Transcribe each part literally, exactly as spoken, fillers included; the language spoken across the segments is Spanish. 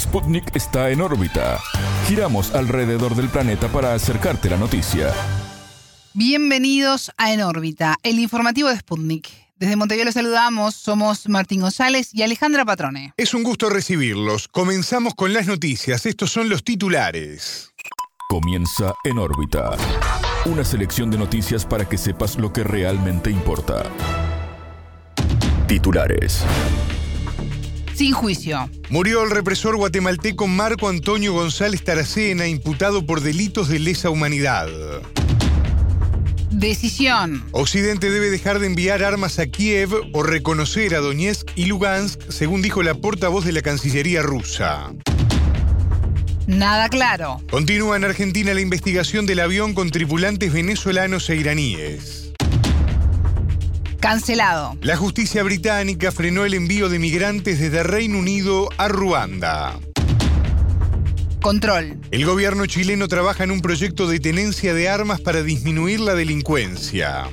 Sputnik está en órbita. Giramos alrededor del planeta para acercarte la noticia. Bienvenidos a En órbita, el informativo de Sputnik. Desde Montevideo los saludamos, somos Martín González y Alejandra Patrone. Es un gusto recibirlos. Comenzamos con las noticias. Estos son los titulares. Comienza En órbita. Una selección de noticias para que sepas lo que realmente importa. Titulares. Sin juicio. Murió el represor guatemalteco Marco Antonio González Taracena, imputado por delitos de lesa humanidad. Decisión. Occidente debe dejar de enviar armas a Kiev o reconocer a Donetsk y Lugansk, según dijo la portavoz de la Cancillería rusa. Nada claro. Continúa en Argentina la investigación del avión con tripulantes venezolanos e iraníes. Cancelado. La justicia británica frenó el envío de migrantes desde Reino Unido a Ruanda. Control. El gobierno chileno trabaja en un proyecto de tenencia de armas para disminuir la delincuencia.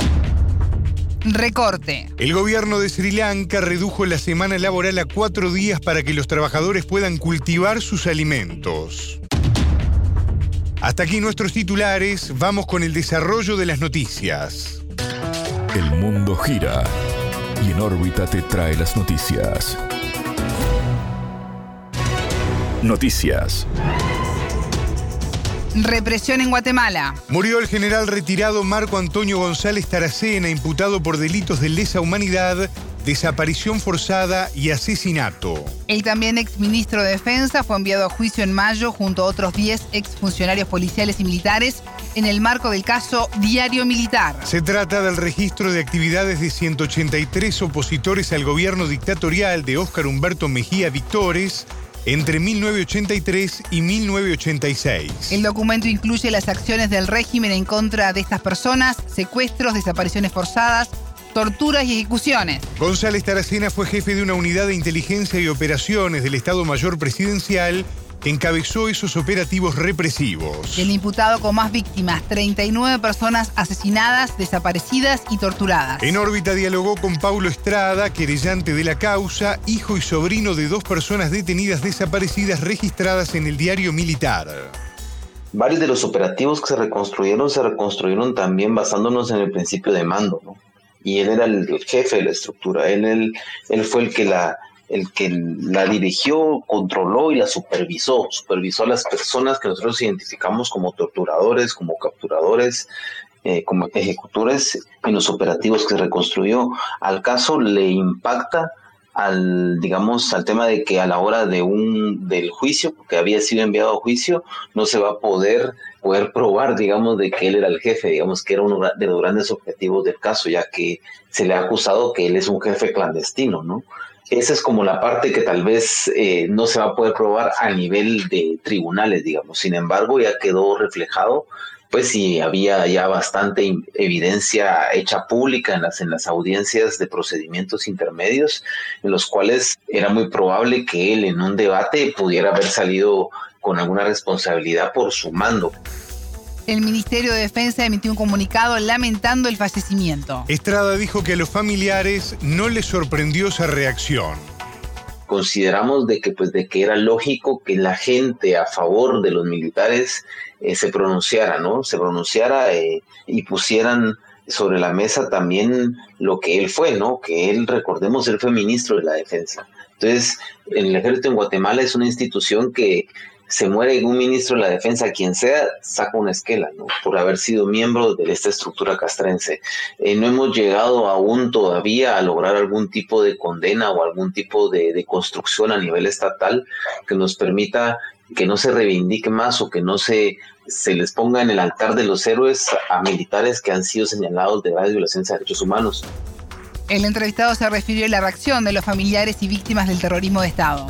Recorte. El gobierno de Sri Lanka redujo la semana laboral a cuatro días para que los trabajadores puedan cultivar sus alimentos. Hasta aquí nuestros titulares. Vamos con el desarrollo de las noticias. El mundo gira y En órbita te trae las noticias. Noticias. Represión en Guatemala. Murió el general retirado Marco Antonio González Taracena, imputado por delitos de lesa humanidad, desaparición forzada y asesinato. El también exministro de Defensa fue enviado a juicio en mayo junto a otros diez exfuncionarios policiales y militares en el marco del caso Diario Militar. Se trata del registro de actividades de ciento ochenta y tres opositores al gobierno dictatorial de Óscar Humberto Mejía Victores entre mil novecientos ochenta y tres y mil novecientos ochenta y seis. El documento incluye las acciones del régimen en contra de estas personas, secuestros, desapariciones forzadas, torturas y ejecuciones. González Taracena fue jefe de una unidad de inteligencia y operaciones del Estado Mayor Presidencial que encabezó esos operativos represivos. El imputado con más víctimas, treinta y nueve personas asesinadas, desaparecidas y torturadas. En órbita dialogó con Paulo Estrada, querellante de la causa, hijo y sobrino de dos personas detenidas desaparecidas registradas en el Diario Militar. Varios de los operativos que se reconstruyeron, se reconstruyeron también basándonos en el principio de mando, ¿no? Y él era el, el jefe de la estructura, él, él, él fue el que la... el que la dirigió, controló y la supervisó, supervisó a las personas que nosotros identificamos como torturadores, como capturadores, eh, como ejecutores en los operativos que se reconstruyó. Al caso le impacta al, digamos, al tema de que a la hora de un del juicio, porque había sido enviado a juicio, no se va a poder poder probar, digamos, de que él era el jefe, digamos, que era uno de los grandes objetivos del caso, ya que se le ha acusado que él es un jefe clandestino, ¿no? Esa es como la parte que tal vez eh, no se va a poder probar a nivel de tribunales, digamos. Sin embargo, ya quedó reflejado, pues sí, había ya bastante evidencia hecha pública en las, en las audiencias de procedimientos intermedios, en los cuales era muy probable que él en un debate pudiera haber salido con alguna responsabilidad por su mando. El Ministerio de Defensa emitió un comunicado lamentando el fallecimiento. Estrada dijo que a los familiares no les sorprendió esa reacción. Consideramos de que, pues, de que era lógico que la gente a favor de los militares eh, se pronunciara, ¿no? Se pronunciara eh, y pusieran sobre la mesa también lo que él fue, ¿no? Que él, recordemos, él fue ministro de la Defensa. Entonces, el ejército en Guatemala es una institución que se muere un ministro de la Defensa, quien sea, saca una esquela, ¿no? Por haber sido miembro de esta estructura castrense. Eh, no hemos llegado aún todavía a lograr algún tipo de condena o algún tipo de, de construcción a nivel estatal que nos permita que no se reivindique más o que no se, se les ponga en el altar de los héroes a militares que han sido señalados de graves violaciones a derechos humanos. El entrevistado se refirió a la reacción de los familiares y víctimas del terrorismo de Estado.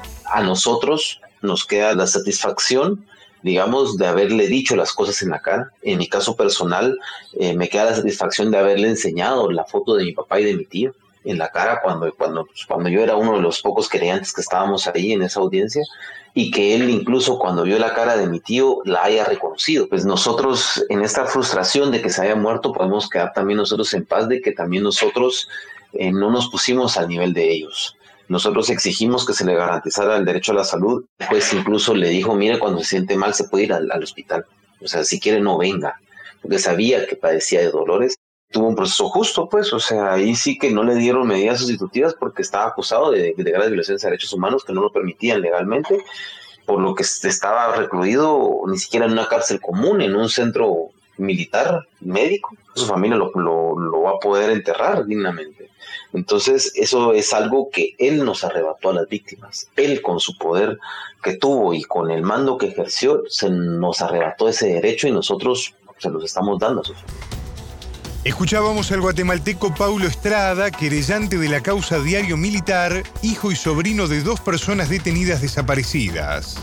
A nosotros nos queda la satisfacción, digamos, de haberle dicho las cosas en la cara. En mi caso personal, eh, me queda la satisfacción de haberle enseñado la foto de mi papá y de mi tío en la cara cuando, cuando, cuando yo era uno de los pocos creyentes que estábamos ahí en esa audiencia, y que él incluso cuando vio la cara de mi tío la haya reconocido. Pues nosotros, en esta frustración de que se haya muerto, podemos quedar también nosotros en paz de que también nosotros eh, no nos pusimos al nivel de ellos. nosotros exigimos que se le garantizara el derecho a la salud. Pues incluso le dijo, mire, cuando se siente mal se puede ir al, al hospital. O sea, si quiere no venga, porque sabía que padecía de dolores. Tuvo un proceso justo, pues, o sea, ahí sí que no le dieron medidas sustitutivas porque estaba acusado de, de graves violaciones de derechos humanos que no lo permitían legalmente, por lo que estaba recluido ni siquiera en una cárcel común, en un centro militar, médico. Su familia lo, lo, lo va a poder enterrar dignamente. Entonces, eso es algo que él nos arrebató a las víctimas. Él, con su poder que tuvo y con el mando que ejerció, se nos arrebató ese derecho y nosotros se los estamos dando a sus familias. Escuchábamos al guatemalteco Paulo Estrada, querellante de la causa Diario Militar, hijo y sobrino de dos personas detenidas desaparecidas.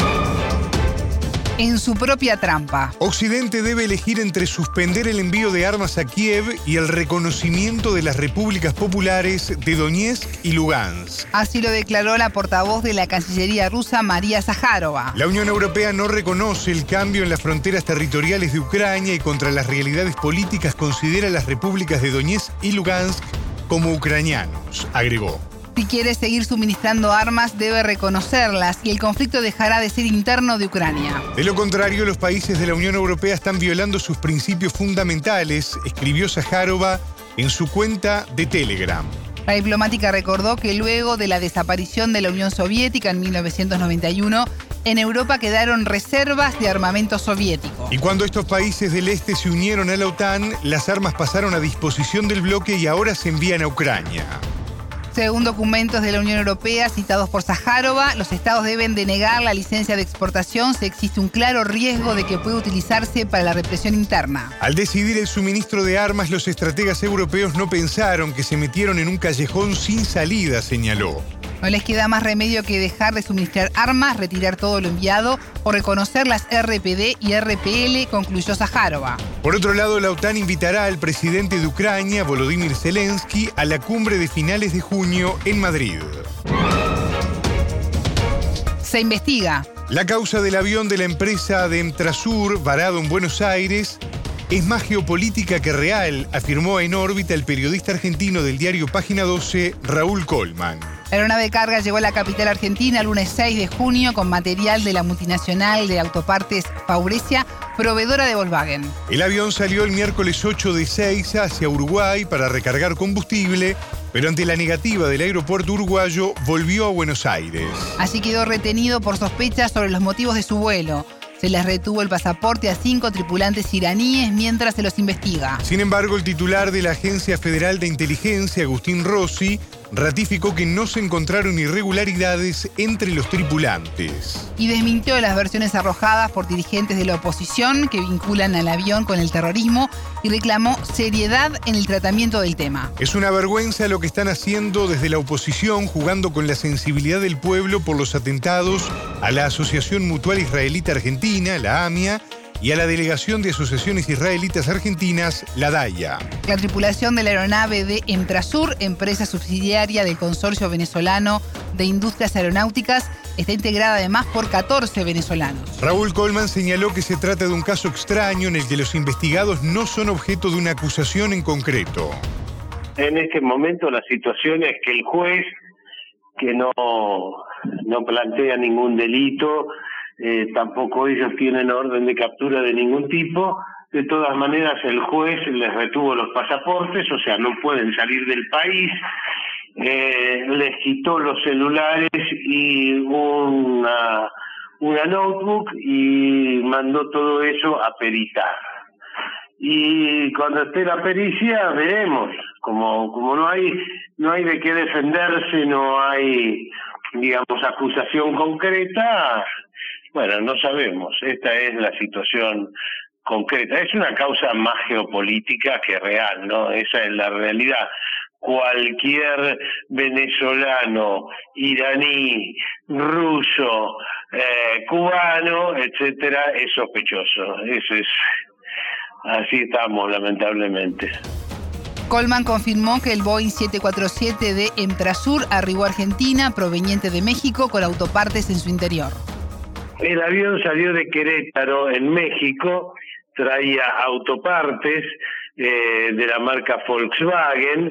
En su propia trampa. Occidente debe elegir entre suspender el envío de armas a Kiev y el reconocimiento de las repúblicas populares de Donetsk y Lugansk. Así lo declaró la portavoz de la Cancillería rusa, María Zaharova. La Unión Europea no reconoce el cambio en las fronteras territoriales de Ucrania y contra las realidades políticas considera las repúblicas de Donetsk y Lugansk como ucranianos, agregó. Si quiere seguir suministrando armas, debe reconocerlas y el conflicto dejará de ser interno de Ucrania. De lo contrario, los países de la Unión Europea están violando sus principios fundamentales, escribió Zaharova en su cuenta de Telegram. La diplomática recordó que luego de la desaparición de la Unión Soviética en mil novecientos noventa y uno, en Europa quedaron reservas de armamento soviético. Y cuando estos países del este se unieron a la OTAN, las armas pasaron a disposición del bloque y ahora se envían a Ucrania. Según documentos de la Unión Europea citados por Zaharova, los estados deben denegar la licencia de exportación si existe un claro riesgo de que pueda utilizarse para la represión interna. Al decidir el suministro de armas, los estrategas europeos no pensaron que se metieron en un callejón sin salida, señaló. No les queda más remedio que dejar de suministrar armas, retirar todo lo enviado o reconocer las R P D y R P L, concluyó Zaharova. Por otro lado, la OTAN invitará al presidente de Ucrania, Volodymyr Zelensky, a la cumbre de finales de junio en Madrid. Se investiga. La causa del avión de la empresa de Emtrasur, varado en Buenos Aires, es más geopolítica que real, afirmó en órbita el periodista argentino del diario Página doce, Raúl Colman. La aeronave de carga llegó a la capital argentina el lunes seis de junio con material de la multinacional de autopartes Faurecia, proveedora de Volkswagen. El avión salió el miércoles ocho de Ezeiza hacia Uruguay para recargar combustible, pero ante la negativa del aeropuerto uruguayo volvió a Buenos Aires. Allí quedó retenido por sospechas sobre los motivos de su vuelo. Se les retuvo el pasaporte a cinco tripulantes iraníes mientras se los investiga. Sin embargo, el titular de la Agencia Federal de Inteligencia, Agustín Rossi, ratificó que no se encontraron irregularidades entre los tripulantes. Y desmintió las versiones arrojadas por dirigentes de la oposición que vinculan al avión con el terrorismo y reclamó seriedad en el tratamiento del tema. Es una vergüenza lo que están haciendo desde la oposición, jugando con la sensibilidad del pueblo por los atentados a la Asociación Mutual Israelita Argentina, la AMIA, y a la Delegación de Asociaciones Israelitas Argentinas, la DAIA. La tripulación de la aeronave de Emtrasur, empresa subsidiaria del Consorcio Venezolano de Industrias Aeronáuticas, está integrada además por catorce venezolanos. Raúl Colman señaló que se trata de un caso extraño en el que los investigados no son objeto de una acusación en concreto. En este momento la situación es que el juez, que no, no plantea ningún delito, Eh, tampoco ellos tienen orden de captura de ningún tipo. De todas maneras, el juez les retuvo los pasaportes, o sea, no pueden salir del país. Eh, les quitó los celulares y una, una notebook y mandó todo eso a peritar. Y cuando esté la pericia, veremos. Como, como no hay, no hay de qué defenderse, no hay, digamos, acusación concreta. Bueno, no sabemos, esta es la situación concreta. Es una causa más geopolítica que real, ¿no? Esa es la realidad. Cualquier venezolano, iraní, ruso, eh, cubano, etcétera, es sospechoso. Eso es, así estamos, lamentablemente. Colman confirmó que el Boeing siete cuatro siete de Emtrasur arribó a Argentina, proveniente de México, con autopartes en su interior. El avión salió de Querétaro, en México, traía autopartes eh, de la marca Volkswagen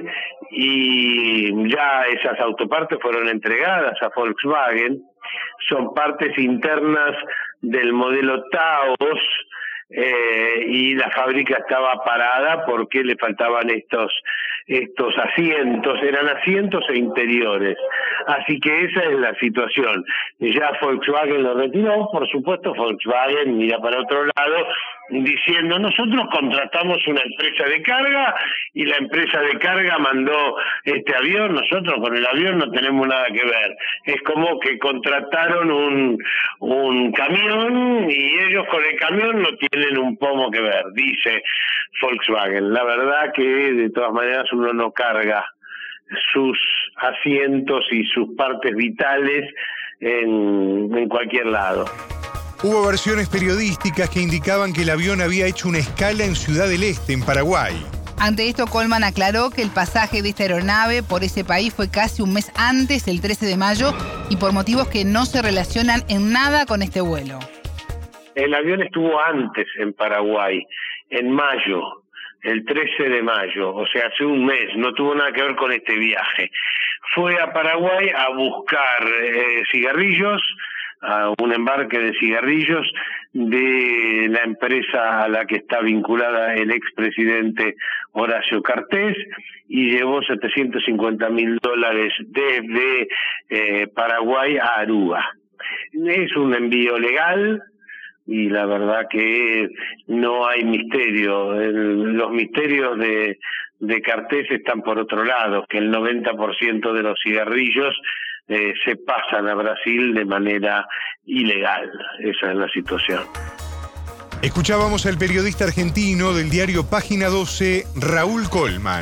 y ya esas autopartes fueron entregadas a Volkswagen, son partes internas del modelo Taos, eh, y la fábrica estaba parada porque le faltaban estos estos asientos, eran asientos e interiores, así que esa es la situación. Ya Volkswagen lo retiró, por supuesto Volkswagen mira para otro lado diciendo nosotros contratamos una empresa de carga y la empresa de carga mandó este avión, nosotros con el avión no tenemos nada que ver. Es como que contrataron un, un camión y ellos con el camión no tienen un pomo que ver, dice Volkswagen. La verdad que de todas maneras uno no carga sus asientos y sus partes vitales en, en cualquier lado. Hubo versiones periodísticas que indicaban que el avión había hecho una escala en Ciudad del Este, en Paraguay. Ante esto, Colman aclaró que el pasaje de esta aeronave por ese país fue casi un mes antes, el trece de mayo, y por motivos que no se relacionan en nada con este vuelo. El avión estuvo antes en Paraguay, en mayo, el trece de mayo, o sea, hace un mes, no tuvo nada que ver con este viaje. Fue a Paraguay a buscar eh, cigarrillos, a un embarque de cigarrillos de la empresa a la que está vinculada el expresidente Horacio Cartés, y llevó setecientos cincuenta mil dólares desde eh, Paraguay a Aruba. Es un envío legal y la verdad que no hay misterio. El, los misterios de, de Cartés están por otro lado, que el noventa por ciento de los cigarrillos Eh, se pasan a Brasil de manera ilegal. Esa es la situación. Escuchábamos al periodista argentino del diario Página doce, Raúl Colman.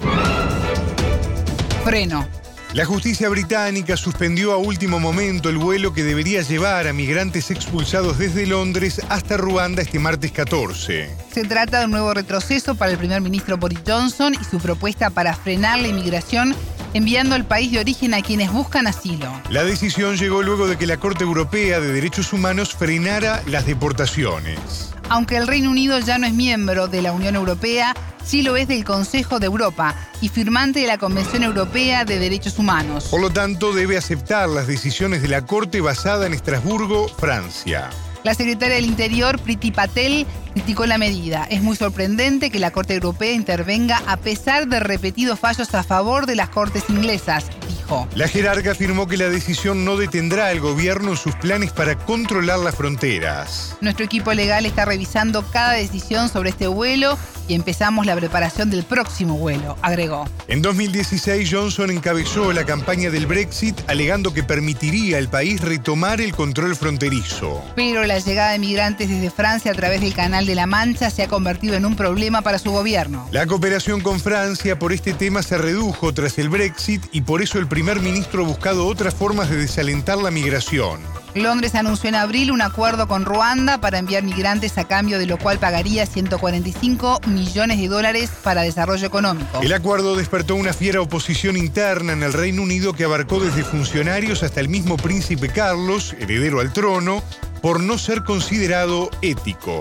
Freno. La justicia británica suspendió a último momento el vuelo que debería llevar a migrantes expulsados desde Londres hasta Ruanda este martes catorce. Se trata de un nuevo retroceso para el primer ministro Boris Johnson y su propuesta para frenar la inmigración, enviando al país de origen a quienes buscan asilo. La decisión llegó luego de que la Corte Europea de Derechos Humanos frenara las deportaciones. Aunque el Reino Unido ya no es miembro de la Unión Europea, sí lo es del Consejo de Europa y firmante de la Convención Europea de Derechos Humanos. Por lo tanto, debe aceptar las decisiones de la Corte basada en Estrasburgo, Francia. La secretaria del Interior, Priti Patel, criticó la medida. Es muy sorprendente que la Corte Europea intervenga a pesar de repetidos fallos a favor de las Cortes inglesas, dijo. La jerarca afirmó que la decisión no detendrá al gobierno en sus planes para controlar las fronteras. Nuestro equipo legal está revisando cada decisión sobre este vuelo y empezamos la preparación del próximo vuelo, agregó. En dos mil dieciséis, Johnson encabezó la campaña del Brexit alegando que permitiría al país retomar el control fronterizo. Pero la llegada de migrantes desde Francia a través del Canal de la Mancha se ha convertido en un problema para su gobierno. La cooperación con Francia por este tema se redujo tras el Brexit y por eso el primer ministro ha buscado otras formas de desalentar la migración. Londres anunció en abril un acuerdo con Ruanda para enviar migrantes a cambio de lo cual pagaría ciento cuarenta y cinco millones de dólares para desarrollo económico. El acuerdo despertó una fiera oposición interna en el Reino Unido que abarcó desde funcionarios hasta el mismo príncipe Carlos, heredero al trono, por no ser considerado ético.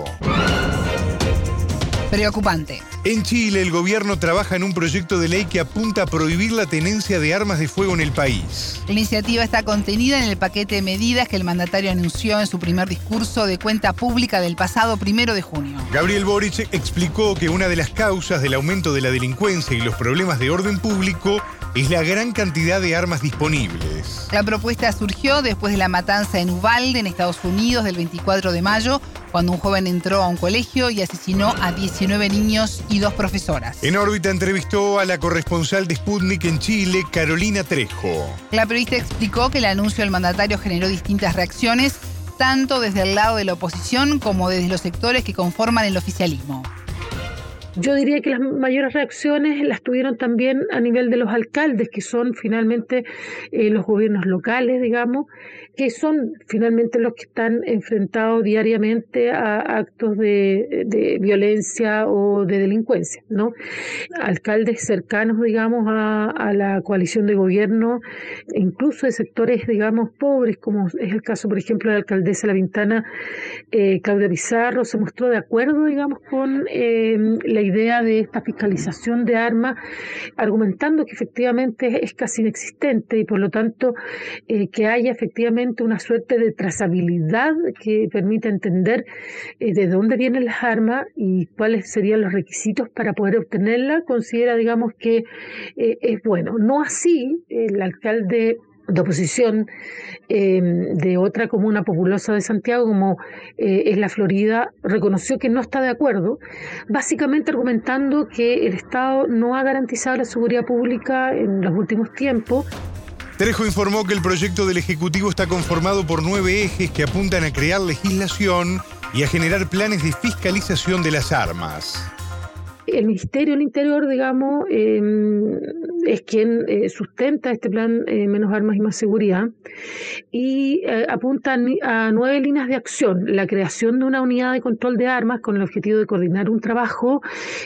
Preocupante. En Chile, el gobierno trabaja en un proyecto de ley que apunta a prohibir la tenencia de armas de fuego en el país. La iniciativa está contenida en el paquete de medidas que el mandatario anunció en su primer discurso de cuenta pública del pasado primero de junio. Gabriel Boric explicó que una de las causas del aumento de la delincuencia y los problemas de orden público es la gran cantidad de armas disponibles. La propuesta surgió después de la matanza en Uvalde, en Estados Unidos, del veinticuatro de mayo, cuando un joven entró a un colegio y asesinó a diecinueve niños y dos profesoras. En órbita entrevistó a la corresponsal de Sputnik en Chile, Carolina Trejo. La periodista explicó que el anuncio del mandatario generó distintas reacciones, tanto desde el lado de la oposición como desde los sectores que conforman el oficialismo. Yo diría que las mayores reacciones las tuvieron también a nivel de los alcaldes, que son finalmente eh, los gobiernos locales, digamos, que son finalmente los que están enfrentados diariamente a actos de, de violencia o de delincuencia, ¿no? Alcaldes cercanos, digamos, a, a la coalición de gobierno, incluso de sectores, digamos, pobres, como es el caso, por ejemplo, de la alcaldesa de La Pintana, eh, Claudia Pizarro, se mostró de acuerdo, digamos, con eh, la idea de esta fiscalización de armas, argumentando que efectivamente es casi inexistente y por lo tanto eh, que haya efectivamente una suerte de trazabilidad que permita entender eh, de dónde vienen las armas y cuáles serían los requisitos para poder obtenerlas, considera, digamos, que eh, es bueno. No así el alcalde de oposición eh, de otra comuna populosa de Santiago, como eh, es la Florida, reconoció que no está de acuerdo, básicamente argumentando que el Estado no ha garantizado la seguridad pública en los últimos tiempos. Trejo informó que el proyecto del Ejecutivo está conformado por nueve ejes que apuntan a crear legislación y a generar planes de fiscalización de las armas. El Ministerio del Interior, digamos, eh, es quien eh, sustenta este plan eh, Menos Armas y Más Seguridad y eh, apunta a nueve líneas de acción. La creación de una unidad de control de armas con el objetivo de coordinar un trabajo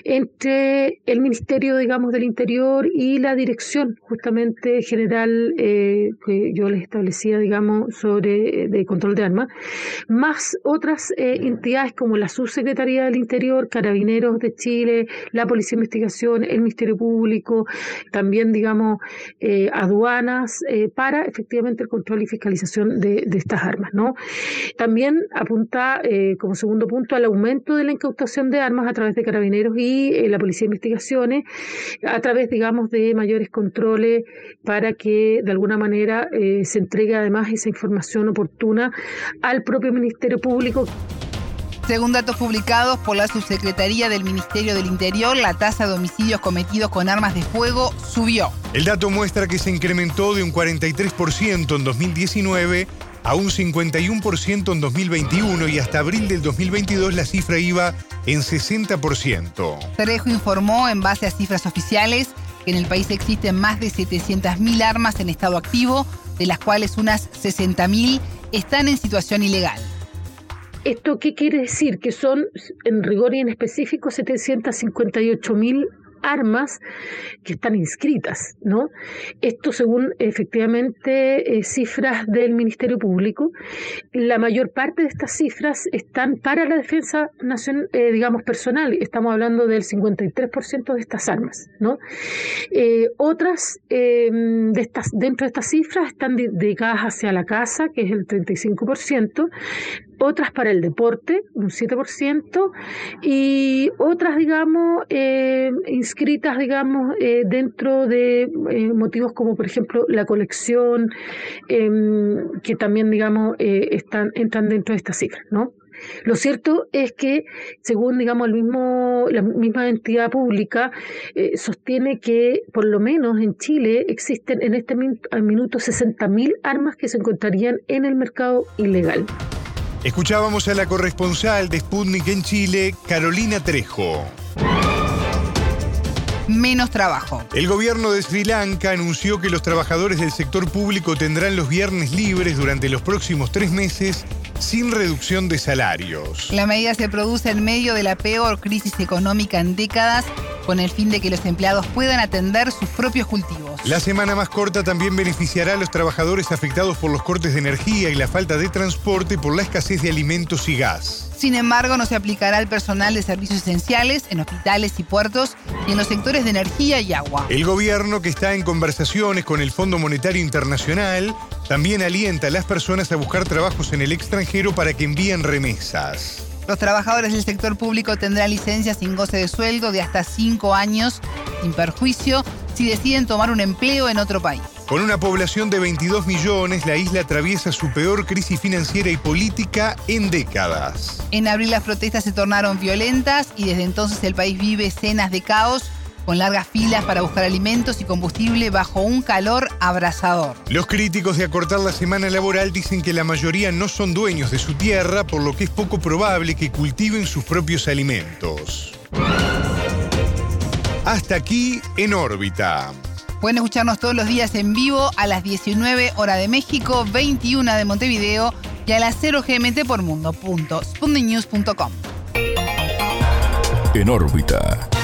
entre el Ministerio, digamos, del Interior y la Dirección justamente general eh, que yo les establecía, digamos, sobre de control de armas, más otras eh, entidades como la Subsecretaría del Interior, Carabineros de Chile, la Policía de Investigación, el Ministerio Público, también, digamos, eh, aduanas, eh, para efectivamente el control y fiscalización de, de estas armas, ¿no? También apunta, eh, como segundo punto, al aumento de la incautación de armas a través de Carabineros y eh, la Policía de Investigaciones, a través, digamos, de mayores controles para que, de alguna manera, eh, se entregue además esa información oportuna al propio Ministerio Público. Según datos publicados por la Subsecretaría del Ministerio del Interior, la tasa de homicidios cometidos con armas de fuego subió. El dato muestra que se incrementó de un cuarenta y tres por ciento en dos mil diecinueve a un cincuenta y uno por ciento en dos mil veintiuno y hasta abril del dos mil veintidós la cifra iba en sesenta por ciento. Trejo informó, en base a cifras oficiales, que en el país existen más de setecientas mil armas en estado activo, de las cuales unas sesenta mil están en situación ilegal. ¿Esto qué quiere decir? Que son, en rigor y en específico, setecientas cincuenta y ocho mil armas que están inscritas, ¿no? Esto según efectivamente eh, cifras del Ministerio Público. La mayor parte de estas cifras están para la defensa nacional, eh, digamos, personal. Estamos hablando del cincuenta y tres por ciento de estas armas, ¿no? Eh, otras eh, de estas, dentro de estas cifras están de, dedicadas hacia la casa, que es el treinta y cinco por ciento, otras para el deporte, un siete por ciento, y otras, digamos, eh, inscritas, digamos, eh, dentro de eh, motivos como, por ejemplo, la colección, eh, que también, digamos, eh, están, entran dentro de estas cifras, ¿no? Lo cierto es que, según, digamos, el mismo, la misma entidad pública, eh, sostiene que, por lo menos en Chile, existen en este minuto sesenta mil armas que se encontrarían en el mercado ilegal. Escuchábamos a la corresponsal de Sputnik en Chile, Carolina Trejo. Menos trabajo. El gobierno de Sri Lanka anunció que los trabajadores del sector público tendrán los viernes libres durante los próximos tres meses sin reducción de salarios. La medida se produce en medio de la peor crisis económica en décadas, con el fin de que los empleados puedan atender sus propios cultivos. La semana más corta también beneficiará a los trabajadores afectados por los cortes de energía y la falta de transporte por la escasez de alimentos y gas. Sin embargo, no se aplicará al personal de servicios esenciales en hospitales y puertos y en los sectores de energía y agua. El gobierno, que está en conversaciones con el Fondo Monetario Internacional, también alienta a las personas a buscar trabajos en el extranjero para que envíen remesas. Los trabajadores del sector público tendrán licencias sin goce de sueldo de hasta cinco años, sin perjuicio, si deciden tomar un empleo en otro país. Con una población de veintidós millones, la isla atraviesa su peor crisis financiera y política en décadas. En abril las protestas se tornaron violentas y desde entonces el país vive escenas de caos, con largas filas para buscar alimentos y combustible bajo un calor abrasador. Los críticos de acortar la semana laboral dicen que la mayoría no son dueños de su tierra, por lo que es poco probable que cultiven sus propios alimentos. Hasta aquí En órbita. Pueden escucharnos todos los días en vivo a las diecinueve hora de México, veintiuna de Montevideo y a las cero G M T por mundo punto sputnik news punto com. En órbita.